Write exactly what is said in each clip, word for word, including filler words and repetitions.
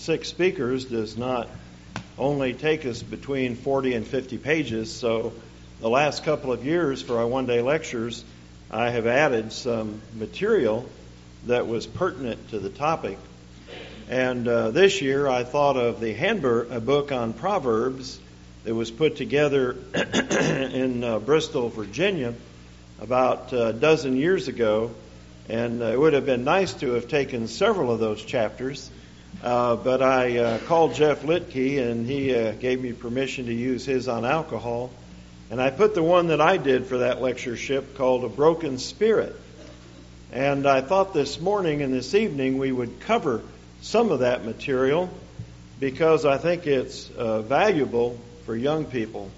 Six speakers does not only take us between forty and fifty pages, so the last couple of years for our one-day lectures, I have added some material that was pertinent to the topic. And uh, this year I thought of the handbook, a book on Proverbs that was put together in uh, Bristol, Virginia, about a dozen years ago. And uh, it would have been nice to have taken several of those chapters. Uh, but I uh, called Jeff Litke, and he uh, gave me permission to use his on alcohol. And I put the one that I did for that lectureship called A Broken Spirit. And I thought this morning and this evening we would cover some of that material because I think it's uh, valuable for young people.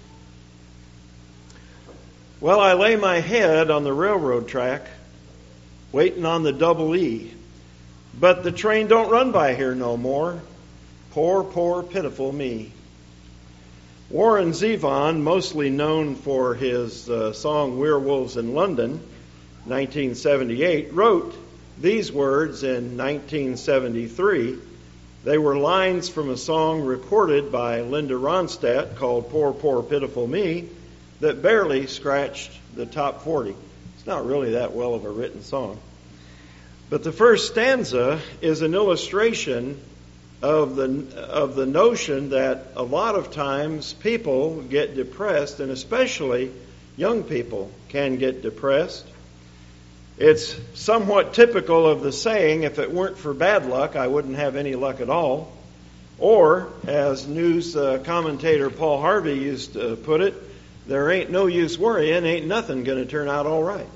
Well, I lay my head on the railroad track, waiting on the double E. But the train don't run by here no more. Poor, poor, pitiful me. Warren Zevon, mostly known for his uh, song Werewolves in London, nineteen seventy-eight, wrote these words in nineteen seventy-three. They were lines from a song recorded by Linda Ronstadt called Poor, Poor, Pitiful Me that barely scratched the top forty. It's not really that well of a written song. But the first stanza is an illustration of the of the notion that a lot of times people get depressed, and especially young people can get depressed. It's somewhat typical of the saying, if it weren't for bad luck, I wouldn't have any luck at all. Or, as news uh, commentator Paul Harvey used to put it, there ain't no use worrying, ain't nothing going to turn out all right.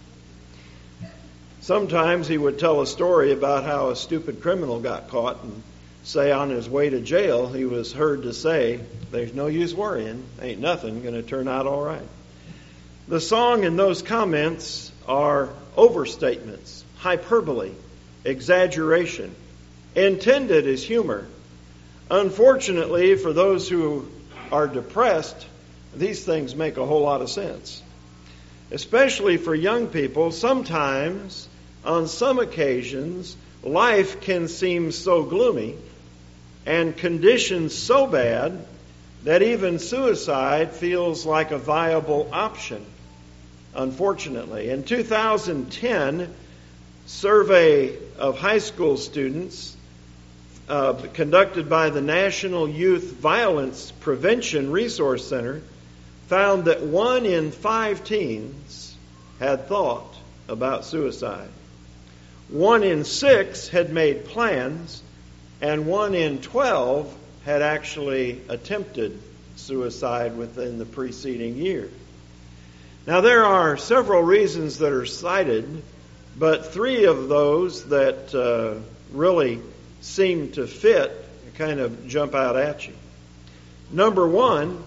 Sometimes he would tell a story about how a stupid criminal got caught and say on his way to jail he was heard to say, there's no use worrying, ain't nothing going to turn out all right. The song and those comments are overstatements, hyperbole, exaggeration, intended as humor. Unfortunately, for those who are depressed, these things make a whole lot of sense. Especially for young people, sometimes, on some occasions, life can seem so gloomy and conditions so bad that even suicide feels like a viable option, unfortunately. In two thousand ten, survey of high school students uh, conducted by the National Youth Violence Prevention Resource Center found that one in five teens had thought about suicide. One in six had made plans, and one in twelve had actually attempted suicide within the preceding year. Now, there are several reasons that are cited, but three of those that uh, really seem to fit kind of jump out at you. Number one,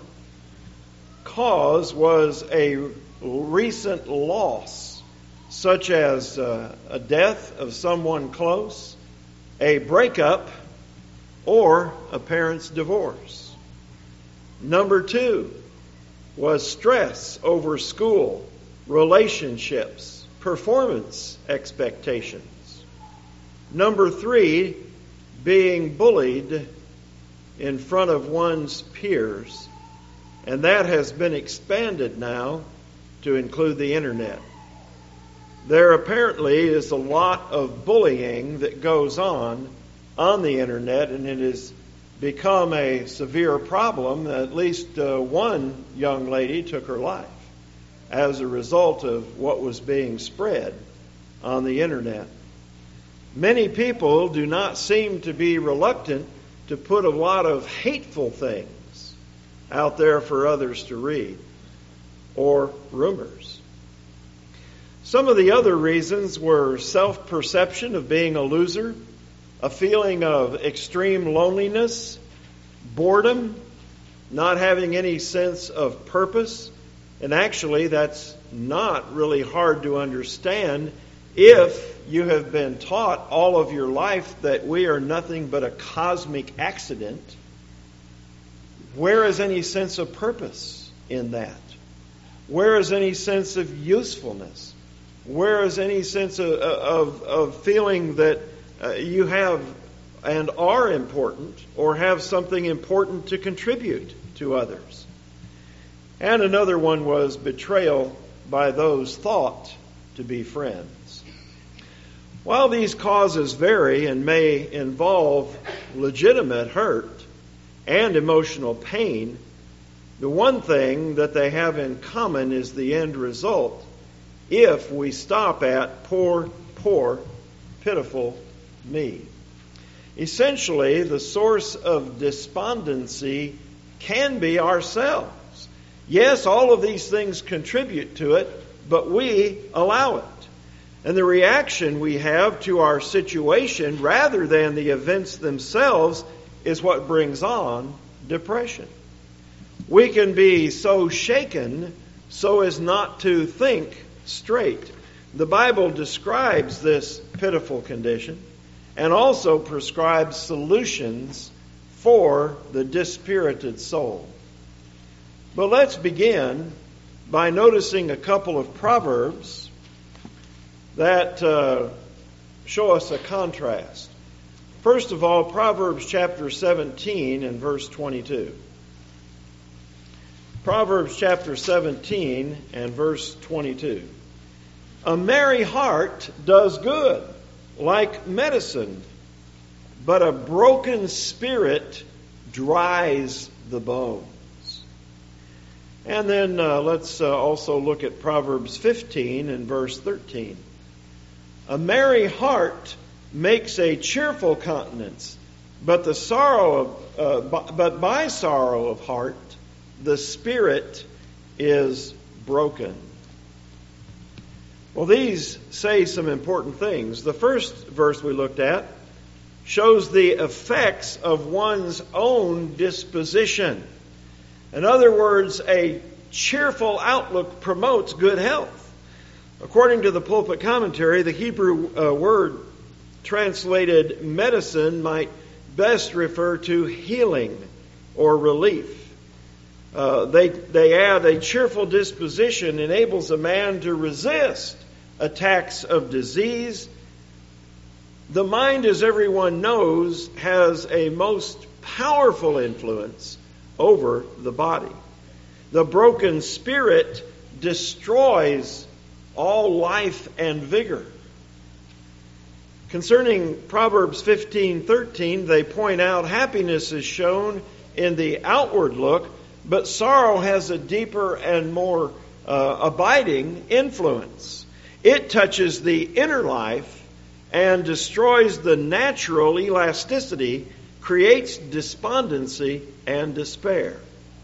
cause was a recent loss, such as uh, a death of someone close, a breakup, or a parent's divorce. Number two was stress over school, relationships, performance expectations. Number three, being bullied in front of one's peers. And that has been expanded now to include the internet. There apparently is a lot of bullying that goes on on the internet, and it has become a severe problem. At least uh, one young lady took her life as a result of what was being spread on the internet. Many people do not seem to be reluctant to put a lot of hateful things out there for others to read, or rumors. Some of the other reasons were self-perception of being a loser, a feeling of extreme loneliness, boredom, not having any sense of purpose. And actually, that's not really hard to understand if you have been taught all of your life that we are nothing but a cosmic accident. Where is any sense of purpose in that? Where is any sense of usefulness? Where is any sense of, of, of feeling that uh, you have and are important or have something important to contribute to others. And another one was betrayal by those thought to be friends. While these causes vary and may involve legitimate hurt and emotional pain, the one thing that they have in common is the end result if we stop at poor, poor, pitiful me. Essentially, the source of despondency can be ourselves. Yes, all of these things contribute to it, but we allow it. And the reaction we have to our situation, rather than the events themselves, is what brings on depression. We can be so shaken so as not to think straight. The Bible describes this pitiful condition and also prescribes solutions for the dispirited soul. But let's begin by noticing a couple of proverbs that uh, show us a contrast. First of all, Proverbs chapter seventeen and verse twenty-two. Proverbs chapter seventeen and verse twenty-two. A merry heart does good, like medicine, but a broken spirit dries the bones. And then uh, let's uh, also look at Proverbs fifteen and verse thirteen. A merry heart makes a cheerful countenance, but the sorrow of, uh, b- but by sorrow of heart the spirit is broken. Well, these say some important things. The first verse we looked at shows the effects of one's own disposition. In other words, a cheerful outlook promotes good health. According to the Pulpit Commentary, the Hebrew uh, word translated medicine might best refer to healing or relief. Uh, they, they add a cheerful disposition enables a man to resist attacks of disease. The mind, as everyone knows, has a most powerful influence over the body. The broken spirit destroys all life and vigor. Concerning Proverbs fifteen thirteen, they point out happiness is shown in the outward look, but sorrow has a deeper and more uh, abiding influence. It touches the inner life and destroys the natural elasticity, creates despondency and despair.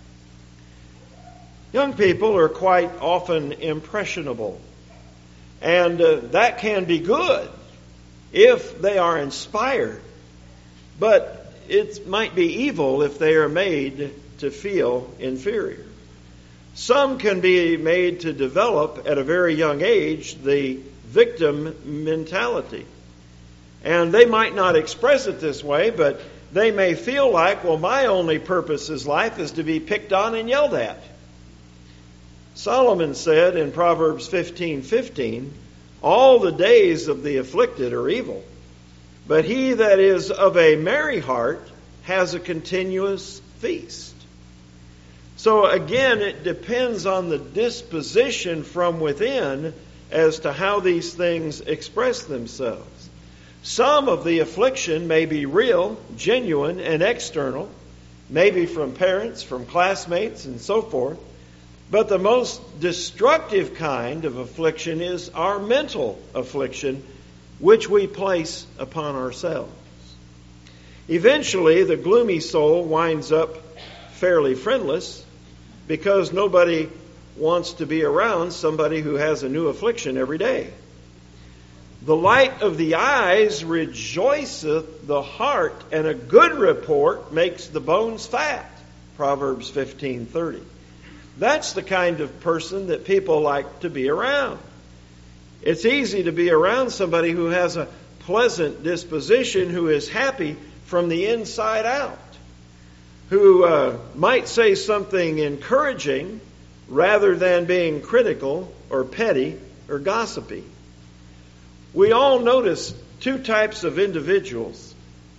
Young people are quite often impressionable, and uh, that can be good if they are inspired, but it might be evil if they are made to feel inferior. Some can be made to develop at a very young age the victim mentality. And they might not express it this way, but they may feel like, well, my only purpose in life is to be picked on and yelled at. Solomon said in Proverbs fifteen fifteen, all the days of the afflicted are evil, but he that is of a merry heart has a continuous feast. So again, it depends on the disposition from within as to how these things express themselves. Some of the affliction may be real, genuine, and external, maybe from parents, from classmates, and so forth. But the most destructive kind of affliction is our mental affliction, which we place upon ourselves. Eventually, the gloomy soul winds up fairly friendless because nobody wants to be around somebody who has a new affliction every day. The light of the eyes rejoiceth the heart, and a good report makes the bones fat. Proverbs fifteen thirty. That's the kind of person that people like to be around. It's easy to be around somebody who has a pleasant disposition, who is happy from the inside out, who uh, might say something encouraging rather than being critical or petty or gossipy. We all notice two types of individuals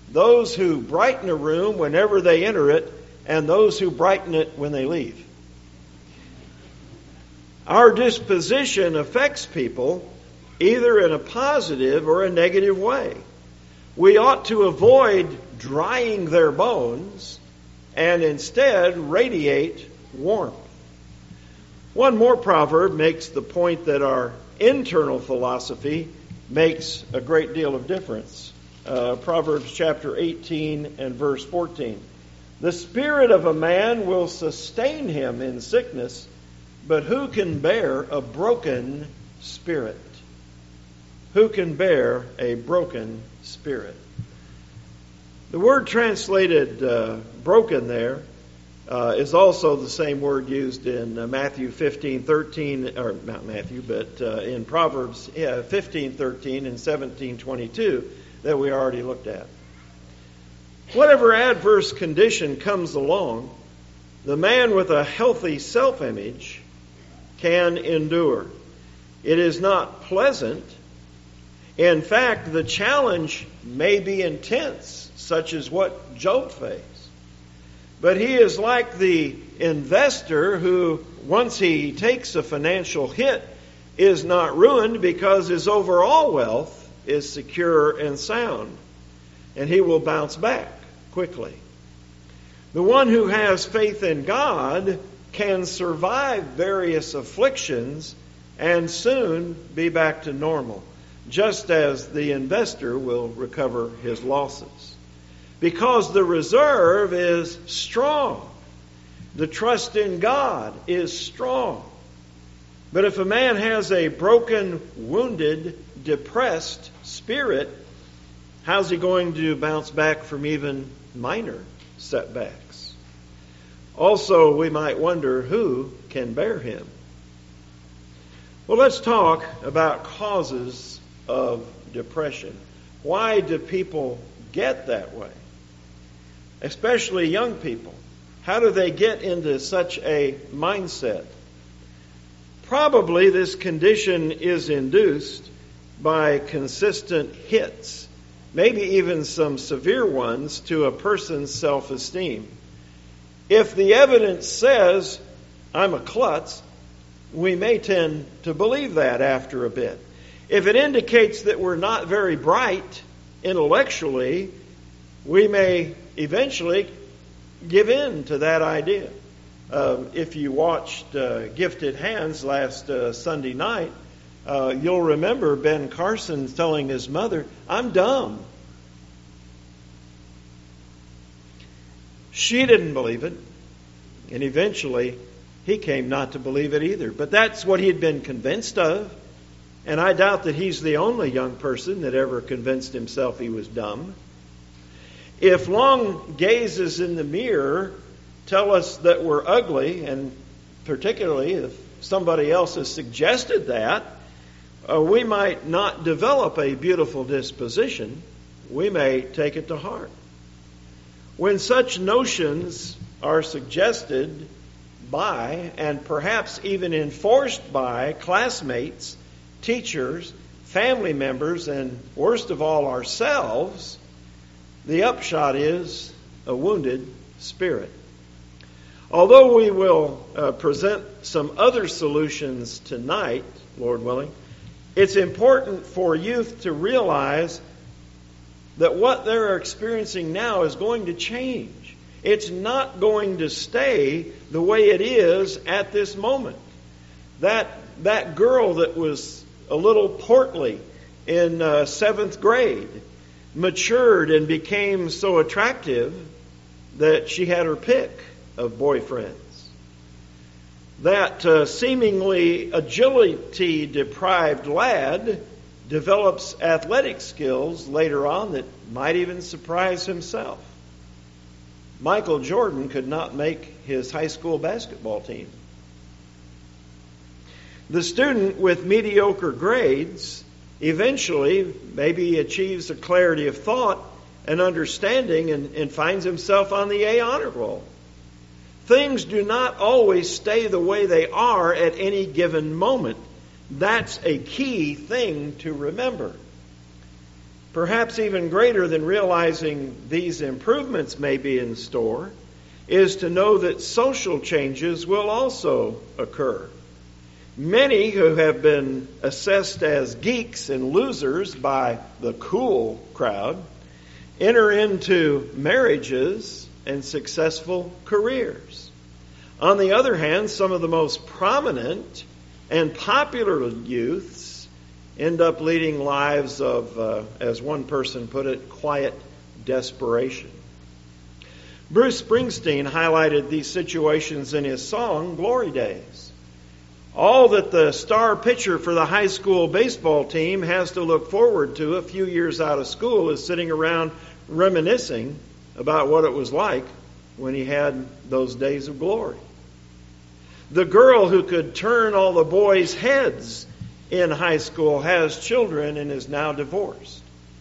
those who brighten a room whenever they enter it, and those who brighten it when they leave. Our disposition affects people either in a positive or a negative way. We ought to avoid drying their bones and instead radiate warmth. One more proverb makes the point that our internal philosophy makes a great deal of difference. Uh, Proverbs chapter eighteen and verse fourteen. The spirit of a man will sustain him in sickness, but who can bear a broken spirit? Who can bear a broken spirit? The word translated uh, broken there uh, is also the same word used in uh, Matthew fifteen thirteen, or not Matthew, but uh, in Proverbs yeah, fifteen thirteen and seventeen twenty-two that we already looked at. Whatever adverse condition comes along, the man with a healthy self-image can endure. It is not pleasant. In fact, the challenge may be intense, such as what Job faced. But he is like the investor who, once he takes a financial hit, is not ruined because his overall wealth is secure and sound, and he will bounce back quickly. The one who has faith in God can survive various afflictions and soon be back to normal, just as the investor will recover his losses. Because the reserve is strong. The trust in God is strong. But if a man has a broken, wounded, depressed spirit, how's he going to bounce back from even minor setbacks? Also, we might wonder who can bear him. Well, let's talk about causes of depression. Why do people get that way? Especially young people. How do they get into such a mindset? Probably this condition is induced by consistent hits, maybe even some severe ones, to a person's self-esteem. If the evidence says, I'm a klutz, we may tend to believe that after a bit. If it indicates that we're not very bright intellectually, we may eventually give in to that idea. Uh, if you watched uh, Gifted Hands last uh, Sunday night, uh, you'll remember Ben Carson telling his mother, I'm dumb. She didn't believe it, and eventually he came not to believe it either. But that's what he had been convinced of, and I doubt that he's the only young person that ever convinced himself he was dumb. If long gazes in the mirror tell us that we're ugly, and particularly if somebody else has suggested that, uh, we might not develop a beautiful disposition. We may take it to heart. When such notions are suggested by, and perhaps even enforced by, classmates, teachers, family members, and worst of all, ourselves, the upshot is a wounded spirit. Although we will uh, present some other solutions tonight, Lord willing, it's important for youth to realize that what they're experiencing now is going to change. It's not going to stay the way it is at this moment. That that girl that was a little portly in uh, seventh grade matured and became so attractive that she had her pick of boyfriends. That uh, seemingly agility-deprived lad develops athletic skills later on that might even surprise himself. Michael Jordan could not make his high school basketball team. The student with mediocre grades eventually maybe achieves a clarity of thought and understanding and, and finds himself on the A honor roll. Things do not always stay the way they are at any given moment. That's a key thing to remember. Perhaps even greater than realizing these improvements may be in store is to know that social changes will also occur. Many who have been assessed as geeks and losers by the cool crowd enter into marriages and successful careers. On the other hand, some of the most prominent and popular youths end up leading lives of, uh, as one person put it, quiet desperation. Bruce Springsteen highlighted these situations in his song, Glory Days. All that the star pitcher for the high school baseball team has to look forward to a few years out of school is sitting around reminiscing about what it was like when he had those days of glory. The girl who could turn all the boys' heads in high school has children and is now divorced.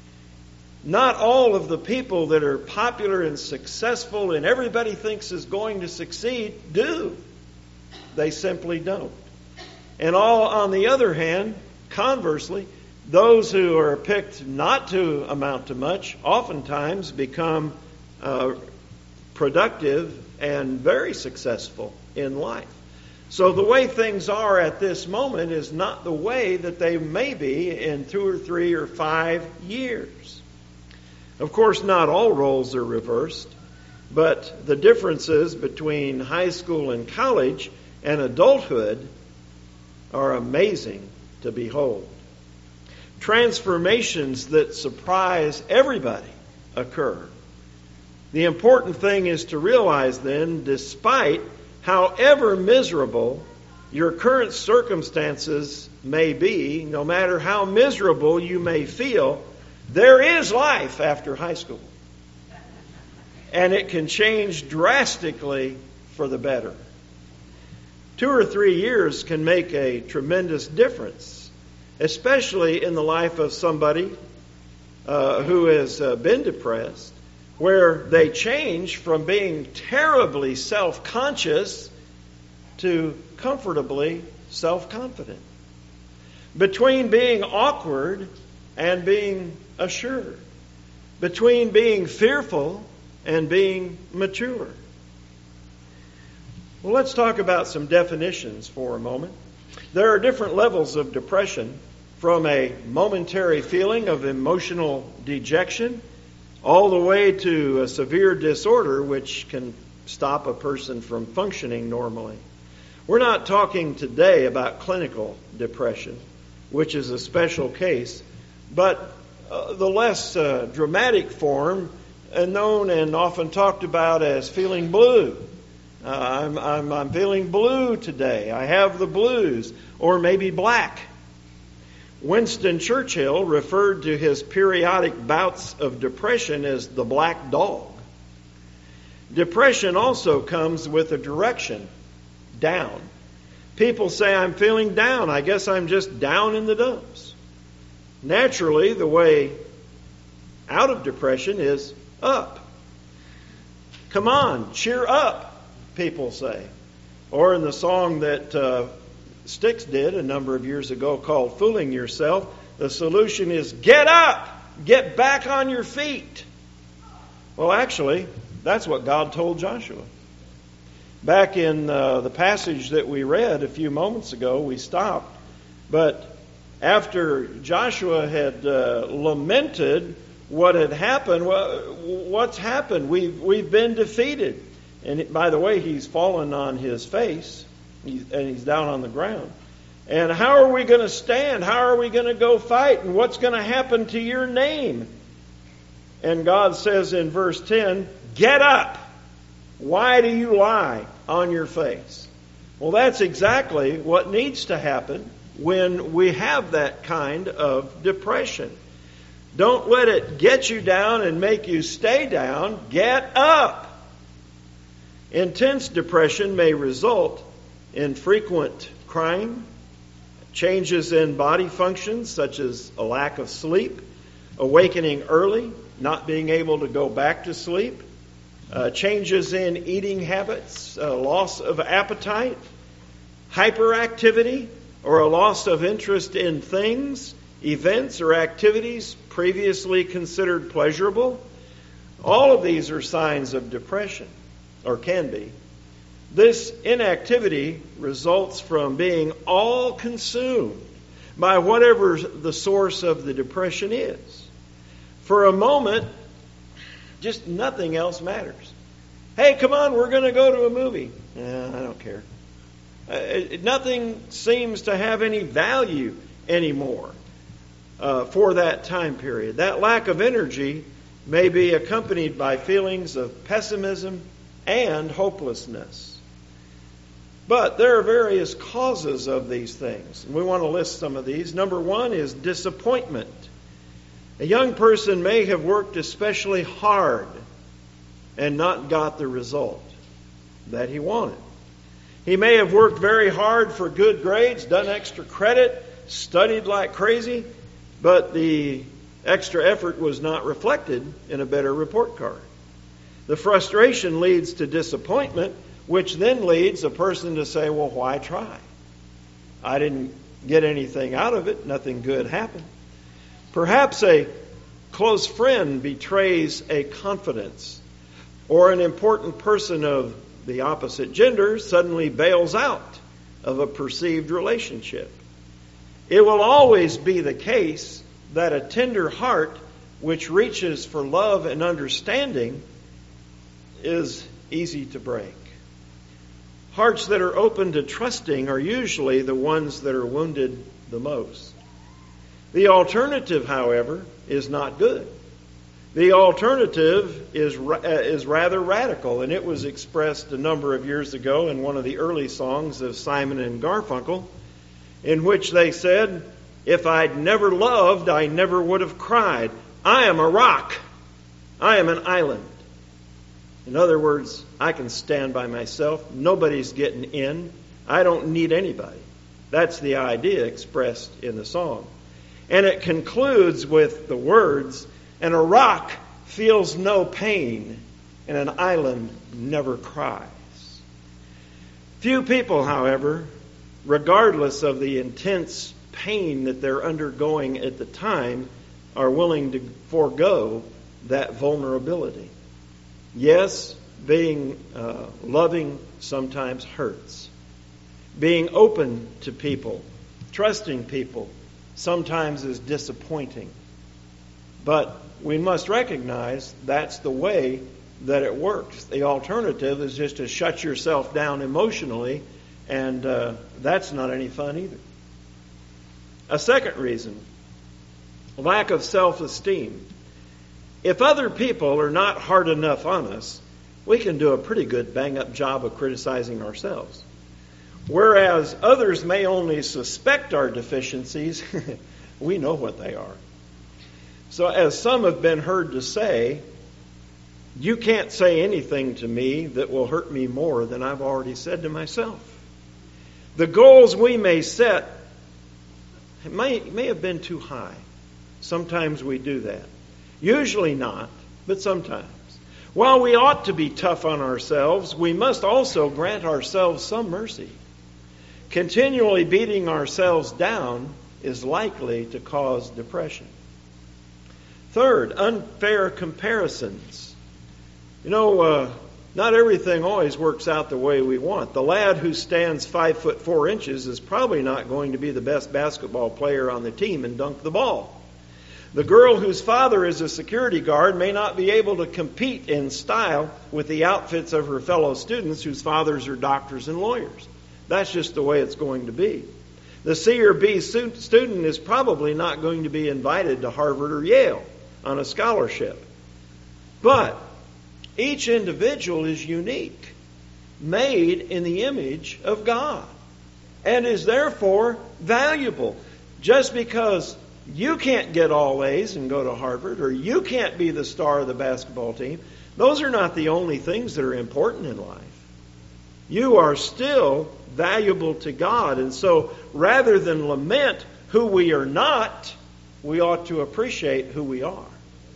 Not all of the people that are popular and successful and everybody thinks is going to succeed do. They simply don't. And all, on the other hand, conversely, those who are picked not to amount to much oftentimes become uh, productive and very successful in life. So the way things are at this moment is not the way that they may be in two or three or five years. Of course, not all roles are reversed, but the differences between high school and college and adulthood are amazing to behold. Transformations that surprise everybody occur. The important thing is to realize then, despite however miserable your current circumstances may be, no matter how miserable you may feel, there is life after high school. And it can change drastically for the better. Two or three years can make a tremendous difference, especially in the life of somebody uh, who has uh, been depressed, where they change from being terribly self-conscious to comfortably self-confident. Between being awkward and being assured. Between being fearful and being mature. Well, let's talk about some definitions for a moment. There are different levels of depression, from a momentary feeling of emotional dejection all the way to a severe disorder which can stop a person from functioning normally. We're not talking today about clinical depression, which is a special case, but uh, the less uh, dramatic form, uh, known and often talked about as feeling blue. Uh, I'm, I'm, I'm feeling blue today. I have the blues, or maybe black. Winston Churchill referred to his periodic bouts of depression as the black dog. Depression also comes with a direction, down. People say, I'm feeling down. I guess I'm just down in the dumps. Naturally, the way out of depression is up. Come on, cheer up, people say. Or in the song that uh, Styx did a number of years ago called Fooling Yourself, the solution is get up, get back on your feet. Well, actually, that's what God told Joshua. Back in uh, the passage that we read a few moments ago, we stopped. But after Joshua had uh, lamented what had happened, well, what's happened? We've, we've been defeated. And by the way, he's fallen on his face, he's, and he's down on the ground. And how are we going to stand? How are we going to go fight? And what's going to happen to your name? And God says in verse ten, get up. Why do you lie on your face? Well, that's exactly what needs to happen when we have that kind of depression. Don't let it get you down and make you stay down. Get up. Intense depression may result in frequent crying, changes in body functions such as a lack of sleep, awakening early, not being able to go back to sleep, uh, changes in eating habits, uh, loss of appetite, hyperactivity, or a loss of interest in things, events or activities previously considered pleasurable. All of these are signs of depression, or can be. This inactivity results from being all consumed by whatever the source of the depression is. For a moment, just nothing else matters. Hey, come on, we're going to go to a movie. Eh, I don't care. Uh, nothing seems to have any value anymore uh, for that time period. That lack of energy may be accompanied by feelings of pessimism and hopelessness. But there are various causes of these things. We want to list some of these. Number one is disappointment. A young person may have worked especially hard and not got the result that he wanted. He may have worked very hard for good grades, done extra credit, studied like crazy, but the extra effort was not reflected in a better report card. The frustration leads to disappointment, which then leads a person to say, well, why try? I didn't get anything out of it. Nothing good happened. Perhaps a close friend betrays a confidence, or an important person of the opposite gender suddenly bails out of a perceived relationship. It will always be the case that a tender heart which reaches for love and understanding is easy to break. Hearts that are open to trusting are usually the ones that are wounded the most. The alternative, however, is not good. The alternative is uh, is rather radical, and it was expressed a number of years ago in one of the early songs of Simon and Garfunkel, in which they said, "If I'd never loved, I never would have cried. I am a rock. I am an island." In other words, I can stand by myself. Nobody's getting in. I don't need anybody. That's the idea expressed in the song. And it concludes with the words, "And a rock feels no pain, and an island never cries." Few people, however, regardless of the intense pain that they're undergoing at the time, are willing to forego that vulnerability. Yes, being uh, loving sometimes hurts. Being open to people, trusting people, sometimes is disappointing. But we must recognize that's the way that it works. The alternative is just to shut yourself down emotionally, and uh, that's not any fun either. A second reason, lack of self-esteem. If other people are not hard enough on us, we can do a pretty good bang-up job of criticizing ourselves. Whereas others may only suspect our deficiencies, we know what they are. So as some have been heard to say, you can't say anything to me that will hurt me more than I've already said to myself. The goals we may set may, may have been too high. Sometimes we do that. Usually not, but sometimes. While we ought to be tough on ourselves, we must also grant ourselves some mercy. Continually beating ourselves down is likely to cause depression. Third, unfair comparisons. You know, uh, not everything always works out the way we want. The lad who stands five foot four inches is probably not going to be the best basketball player on the team and dunk the ball. The girl whose father is a security guard may not be able to compete in style with the outfits of her fellow students whose fathers are doctors and lawyers. That's just the way it's going to be. The C or B student is probably not going to be invited to Harvard or Yale on a scholarship. But each individual is unique, made in the image of God, and is therefore valuable. Just because you can't get all A's and go to Harvard, or you can't be the star of the basketball team, those are not the only things that are important in life. You are still valuable to God. And so rather than lament who we are not, we ought to appreciate who we are.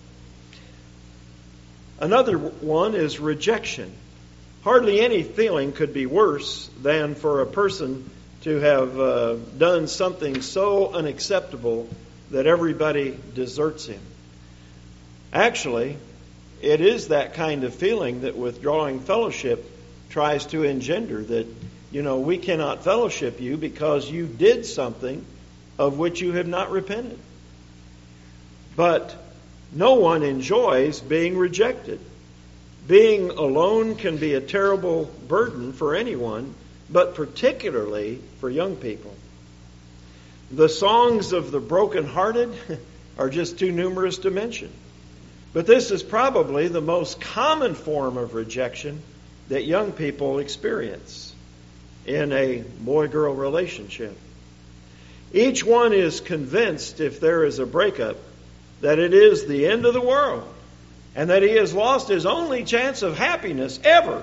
Another one is rejection. Hardly any feeling could be worse than for a person to have uh, done something so unacceptable that everybody deserts him. Actually, it is that kind of feeling that withdrawing fellowship tries to engender, that, you know, we cannot fellowship you because you did something of which you have not repented. But no one enjoys being rejected. Being alone can be a terrible burden for anyone, but particularly for young people. The songs of the brokenhearted are just too numerous to mention. But this is probably the most common form of rejection that young people experience in a boy-girl relationship. Each one is convinced, if there is a breakup, that it is the end of the world and that he has lost his only chance of happiness ever.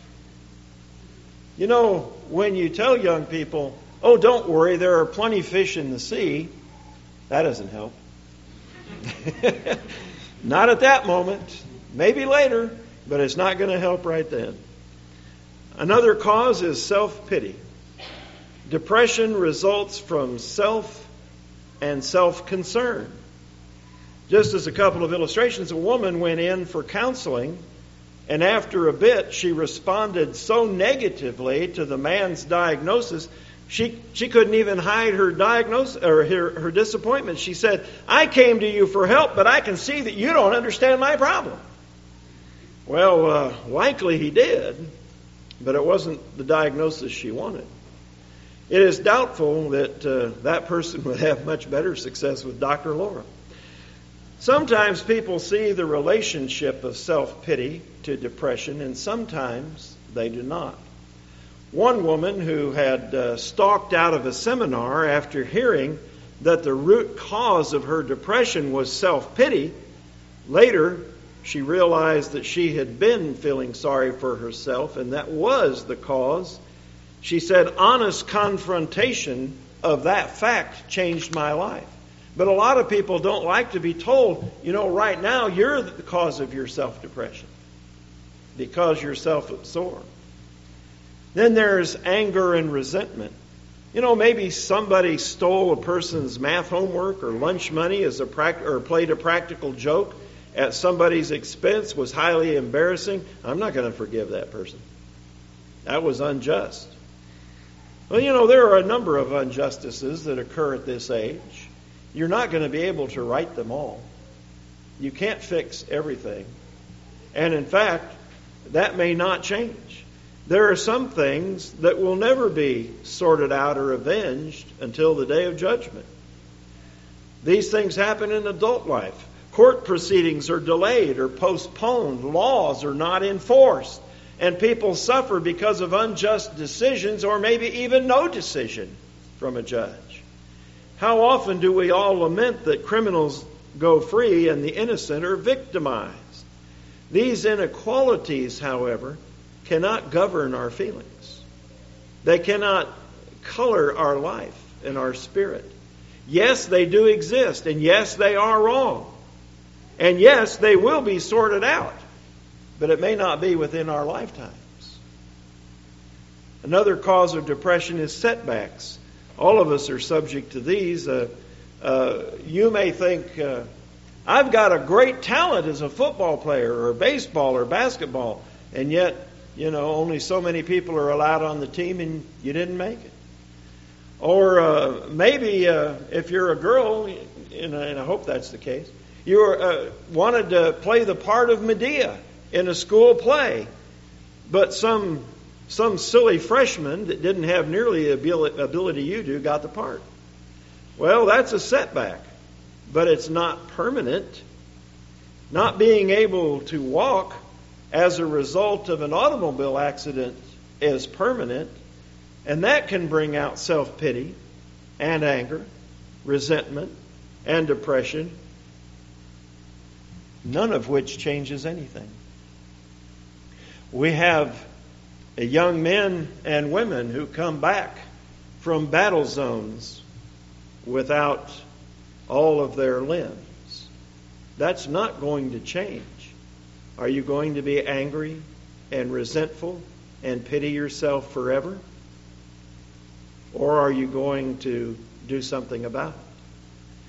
You know, when you tell young people, oh, don't worry, there are plenty of fish in the sea, that doesn't help. Not at that moment. Maybe later, but it's not going to help right then. Another cause is self-pity. Depression results from self and self-concern. Just as a couple of illustrations, a woman went in for counseling, and after a bit she responded so negatively to the man's diagnosis, she she couldn't even hide her diagnosis or her, her disappointment. She said, I came to you for help, but I can see that you don't understand my problem. Well, uh, likely he did, but it wasn't the diagnosis she wanted. It is doubtful that uh, that person would have much better success with Doctor Laura. Sometimes people see the relationship of self-pity to depression, and sometimes they do not. One woman who had uh, stalked out of a seminar after hearing that the root cause of her depression was self-pity, later she realized that she had been feeling sorry for herself, and that was the cause. She said, honest confrontation of that fact changed my life. But a lot of people don't like to be told, you know, right now you're the cause of your self-depression because you're self-absorbed. Then there's anger and resentment. You know, maybe somebody stole a person's math homework or lunch money as a pract- or played a practical joke at somebody's expense, was highly embarrassing. I'm not going to forgive that person. That was unjust. Well, you know, there are a number of injustices that occur at this age. You're not going to be able to right them all. You can't fix everything. And in fact, that may not change. There are some things that will never be sorted out or avenged until the day of judgment. These things happen in adult life. Court proceedings are delayed or postponed. Laws are not enforced. And people suffer because of unjust decisions or maybe even no decision from a judge. How often do we all lament that criminals go free and the innocent are victimized? These inequalities, however, cannot govern our feelings. They cannot color our life and our spirit. Yes, they do exist, and yes, they are wrong. And yes, they will be sorted out, but it may not be within our lifetimes. Another cause of depression is setbacks. All of us are subject to these. Uh, uh, you may think, uh, I've got a great talent as a football player or baseball or basketball, and yet, you know, only so many people are allowed on the team and you didn't make it. Or uh, maybe uh, if you're a girl, and I hope that's the case, you uh, wanted to play the part of Medea in a school play, but some some silly freshman that didn't have nearly the ability you do got the part. Well, that's a setback, but it's not permanent. Not being able to walk as a result of an automobile accident is permanent, and that can bring out self-pity and anger, resentment and depression, none of which changes anything. We have young men and women who come back from battle zones without all of their limbs. That's not going to change. Are you going to be angry and resentful and pity yourself forever? Or are you going to do something about it?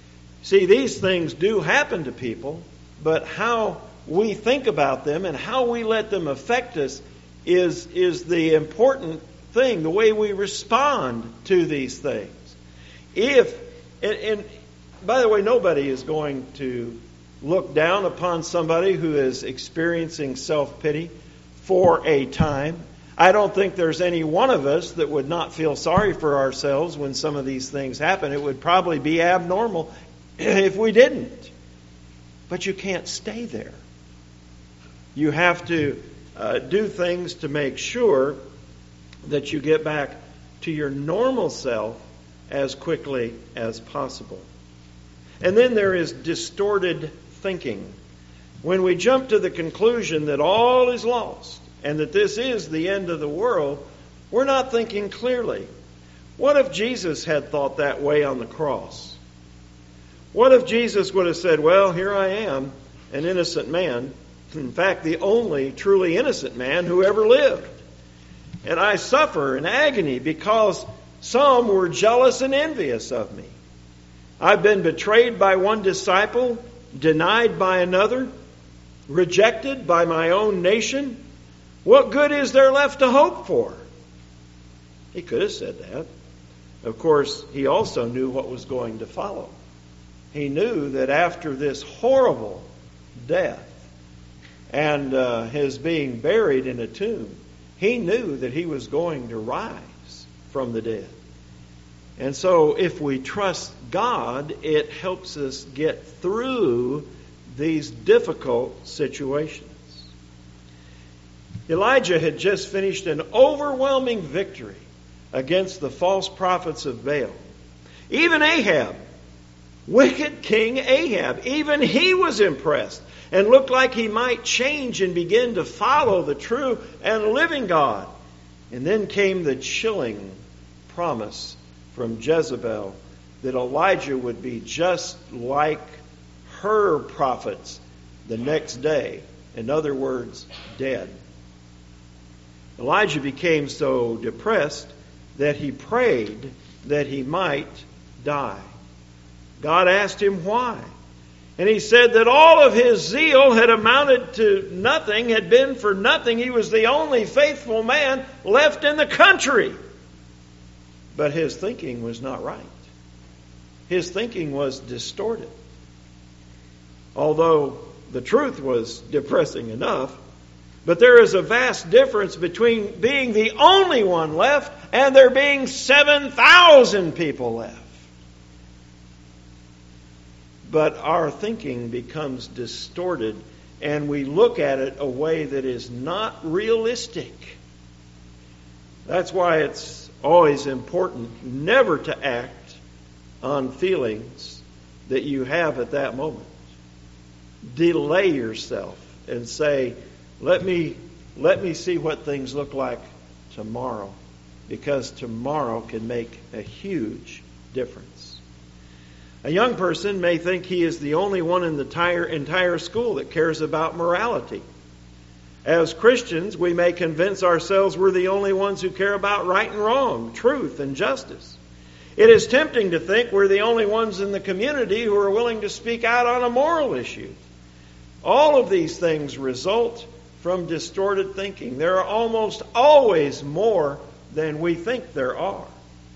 See, these things do happen to people, but how we think about them and how we let them affect us is, is the important thing, the way we respond to these things. If, and, and by the way, nobody is going to look down upon somebody who is experiencing self-pity for a time. I don't think there's any one of us that would not feel sorry for ourselves when some of these things happen. It would probably be abnormal if we didn't. But you can't stay there. You have to uh, do things to make sure that you get back to your normal self as quickly as possible. And then there is distorted thinking. When we jump to the conclusion that all is lost and that this is the end of the world, we're not thinking clearly. What if Jesus had thought that way on the cross? What if Jesus would have said, well, here I am, an innocent man, in fact, the only truly innocent man who ever lived. And I suffer in agony because some were jealous and envious of me. I've been betrayed by one disciple, denied by another, rejected by my own nation. What good is there left to hope for? He could have said that. Of course, he also knew what was going to follow. He knew that after this horrible death and uh, his being buried in a tomb, he knew that he was going to rise from the dead. And so if we trust God, it helps us get through these difficult situations. Elijah had just finished an overwhelming victory against the false prophets of Baal. Even Ahab, wicked King Ahab, even he was impressed and looked like he might change and begin to follow the true and living God. And then came the chilling promise from Jezebel that Elijah would be just like her prophets the next day. In other words, dead. Elijah became so depressed that he prayed that he might die. God asked him why. And he said that all of his zeal had amounted to nothing, had been for nothing. He was the only faithful man left in the country. But his thinking was not right. His thinking was distorted. Although the truth was depressing enough, but there is a vast difference between being the only one left and there being seven thousand people left. But our thinking becomes distorted and we look at it a way that is not realistic. That's why it's always important never to act on feelings that you have at that moment. Delay yourself and say, let me let me see what things look like tomorrow, because tomorrow can make a huge difference. A young person may think he is the only one in the entire, entire school that cares about morality. As Christians, we may convince ourselves we're the only ones who care about right and wrong, truth and justice. It is tempting to think we're the only ones in the community who are willing to speak out on a moral issue. All of these things result from distorted thinking. There are almost always more than we think there are.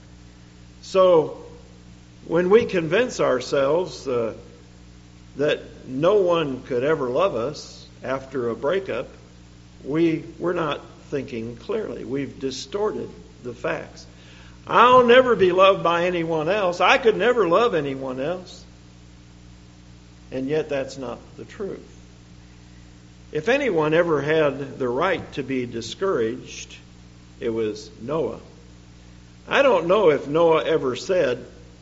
So, when we convince ourselves uh, that no one could ever love us after a breakup, we, we're not thinking clearly. We've distorted the facts. I'll never be loved by anyone else. I could never love anyone else. And yet that's not the truth. If anyone ever had the right to be discouraged, it was Noah. I don't know if Noah ever said,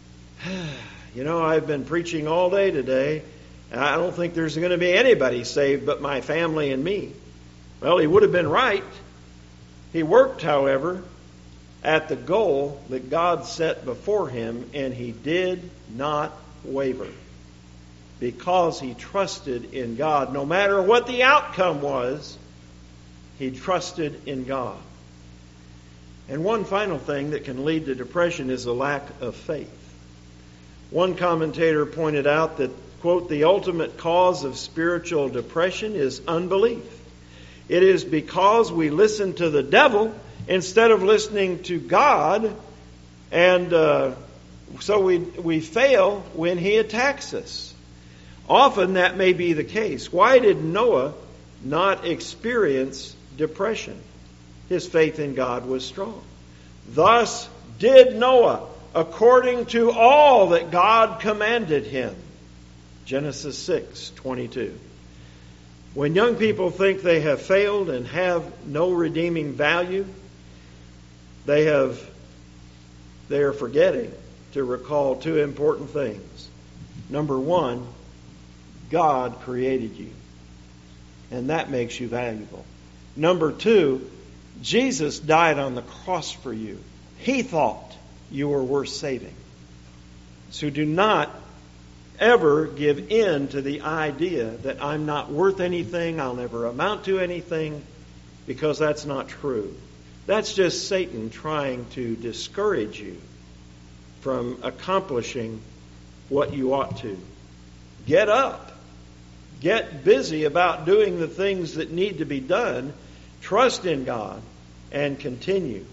you know, I've been preaching all day today, and I don't think there's going to be anybody saved but my family and me. Well, he would have been right. He worked, however, at the goal that God set before him, and he did not waver because he trusted in God. No matter what the outcome was, he trusted in God. And one final thing that can lead to depression is a lack of faith. One commentator pointed out that, quote, the ultimate cause of spiritual depression is unbelief. It is because we listen to the devil instead of listening to God, and uh, so we, we fail when he attacks us. Often that may be the case. Why did Noah not experience depression? His faith in God was strong. Thus did Noah, according to all that God commanded him. Genesis six twenty-two. When young people think they have failed and have no redeeming value, they have they are forgetting to recall two important things. Number one, God created you, and that makes you valuable. Number two, Jesus died on the cross for you. He thought you were worth saving. So do not ever give in to the idea that I'm not worth anything, I'll never amount to anything, because that's not true. That's just Satan trying to discourage you from accomplishing what you ought to. Get up. Get busy about doing the things that need to be done. Trust in God and continue.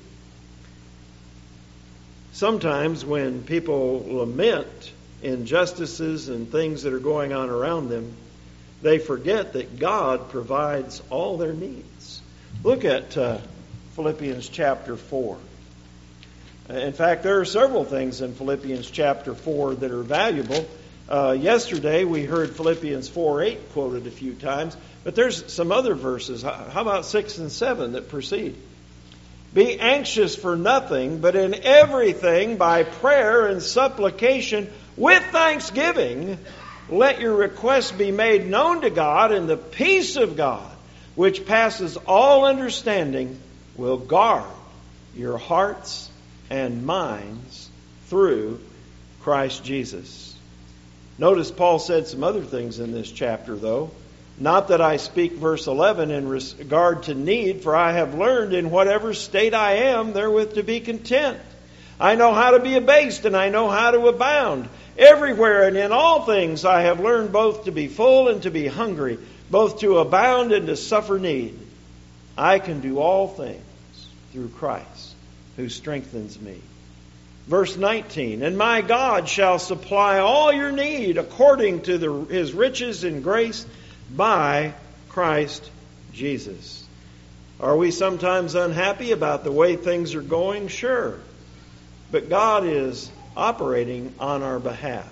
Sometimes when people lament injustices and things that are going on around them, they forget that God provides all their needs. Look at uh, Philippians chapter four. In fact, there are several things in Philippians chapter four that are valuable. Uh, yesterday we heard Philippians four eight quoted a few times, but there's some other verses. How about six and seven that precede? Be anxious for nothing, but in everything by prayer and supplication with thanksgiving, let your requests be made known to God, and the peace of God, which passes all understanding, will guard your hearts and minds through Christ Jesus. Notice Paul said some other things in this chapter, though. Not that I speak, verse eleven, in regard to need, for I have learned in whatever state I am therewith to be content. I know how to be abased, and I know how to abound. Everywhere and in all things I have learned both to be full and to be hungry, both to abound and to suffer need. I can do all things through Christ, who strengthens me. Verse nineteen, and my God shall supply all your need according to the, His riches in grace by Christ Jesus. Are we sometimes unhappy about the way things are going? Sure. But God is operating on our behalf.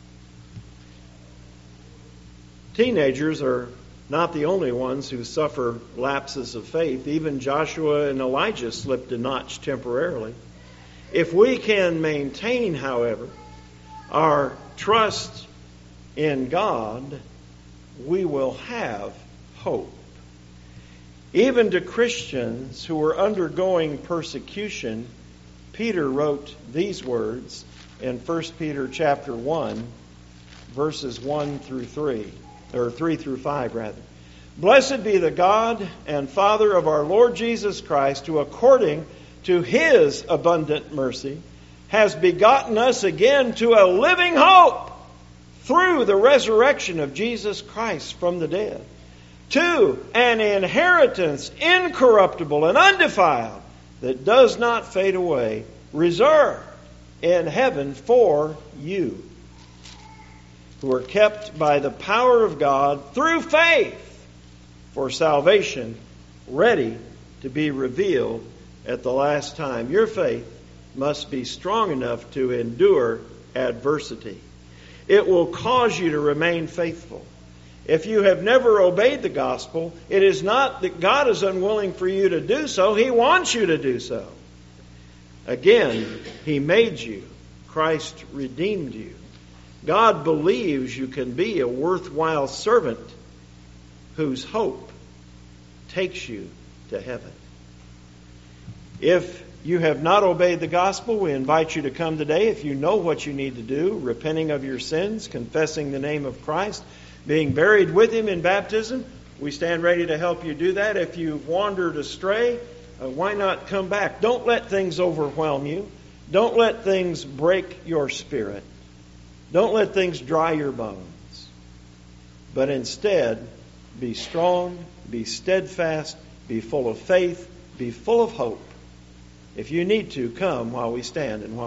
Teenagers are not the only ones who suffer lapses of faith. Even Joshua and Elijah slipped a notch temporarily. If we can maintain, however, our trust in God, we will have hope. Even to Christians who are undergoing persecution, Peter wrote these words in First Peter chapter one, verses one through three, or three through five rather. Blessed be the God and Father of our Lord Jesus Christ, who according to His abundant mercy has begotten us again to a living hope through the resurrection of Jesus Christ from the dead, to an inheritance incorruptible and undefiled, that does not fade away, reserved in heaven for you, who are kept by the power of God through faith for salvation, ready to be revealed at the last time. Your faith must be strong enough to endure adversity. It will cause you to remain faithful. If you have never obeyed the gospel, it is not that God is unwilling for you to do so. He wants you to do so. Again, He made you. Christ redeemed you. God believes you can be a worthwhile servant whose hope takes you to heaven. If you have not obeyed the gospel, we invite you to come today. If you know what you need to do, repenting of your sins, confessing the name of Christ, being buried with Him in baptism, we stand ready to help you do that. If you've wandered astray, uh, why not come back? Don't let things overwhelm you. Don't let things break your spirit. Don't let things dry your bones, but instead be strong, be steadfast, be full of faith, be full of hope. If you need to, come while we stand and while